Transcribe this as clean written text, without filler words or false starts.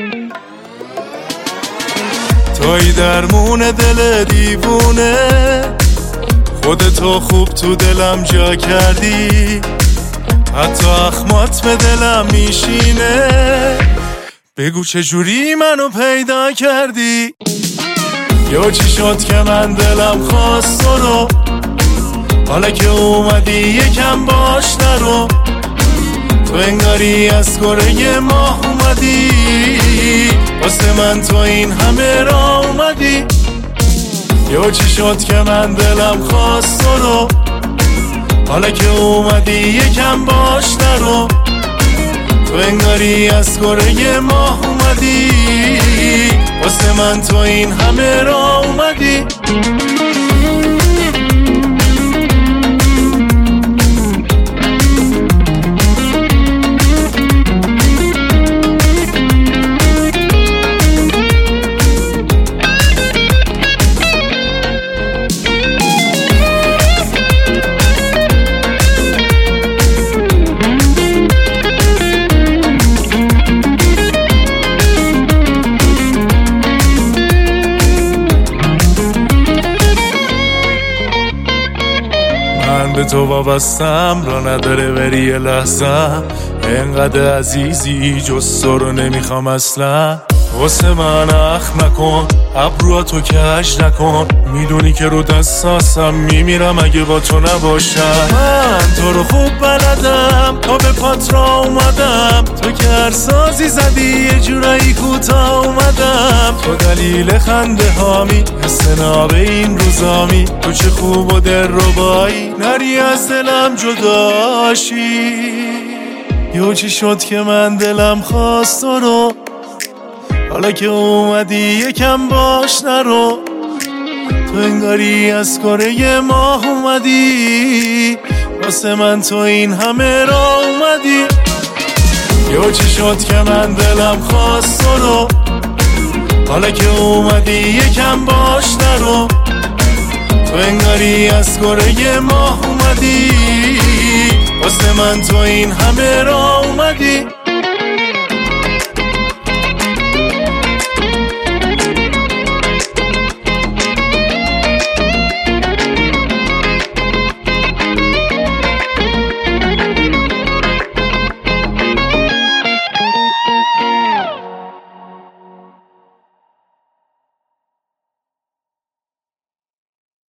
توی درمون دل دیوونه، خودتو خوب تو دلم جا کردی، حتی اخمات به دلم میشینه. بگو چجوری منو پیدا کردی؟ یا چی شد که من دلم خواست تو رو، حالا که اومدی یکم باش نرو. تو انگاری از کره ماه اومدی، واسه من تو این همه را اومدی. یا چی شد که من دلم خواست تو رو، حالا که اومدی یکم باش نرو. تو انگاری از کره ماه اومدی، واسه من تو این همه را اومدی. من به تو وابستم، را نداره بری یه لحظه. انقدر عزیزی جز تو رو نمیخوام اصلا. واسه من اخ نکن، ابرواتو کج نکن. میدونی که رو دستاسم میمیرم اگه با تو نباشم. من تو رو خوب بلدم، تا به پات را اومدم. تو که هر سازی زدی یه جورایی کوتاه اومدم. تو دلیل خنده هامی، حسناب این روزامی. تو چه خوب و در ربایی، نری از دلم جداشی. یو چی شد که من دلم خواست تو رو، حالا که اومدی یکم باش نرو. تو انگاری از کره ماه اومدی، واسه من تو این همه را اومدی. یا چی شد که من دلم خواست تو رو، حالا که اومدی یکم باش نرو. تو انگاری از کره ماه اومدی، واسه من تو این همه را اومدی.